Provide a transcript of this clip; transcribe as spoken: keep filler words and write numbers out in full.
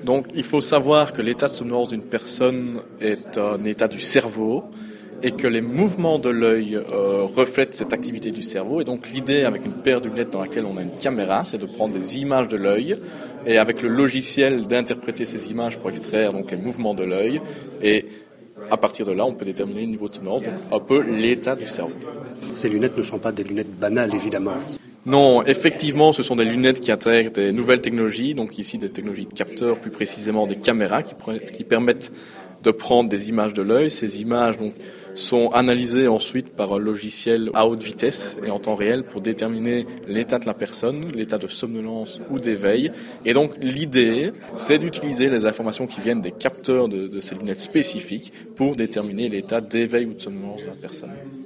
Donc il faut savoir que l'état de somnolence d'une personne est un état du cerveau et que les mouvements de l'œil euh, reflètent cette activité du cerveau. Et donc l'idée avec une paire de lunettes dans laquelle on a une caméra, c'est de prendre des images de l'œil et avec le logiciel d'interpréter ces images pour extraire donc les mouvements de l'œil. Et à partir de là, on peut déterminer le niveau de somnolence, donc un peu l'état du cerveau. Ces lunettes ne sont pas des lunettes banales, évidemment. Non, effectivement, ce sont des lunettes qui intègrent des nouvelles technologies, donc ici des technologies de capteurs, plus précisément des caméras qui, pre- qui permettent de prendre des images de l'œil. Ces images donc, sont analysées ensuite par un logiciel à haute vitesse et en temps réel pour déterminer l'état de la personne, l'état de somnolence ou d'éveil. Et donc l'idée, c'est d'utiliser les informations qui viennent des capteurs de, de ces lunettes spécifiques pour déterminer l'état d'éveil ou de somnolence de la personne.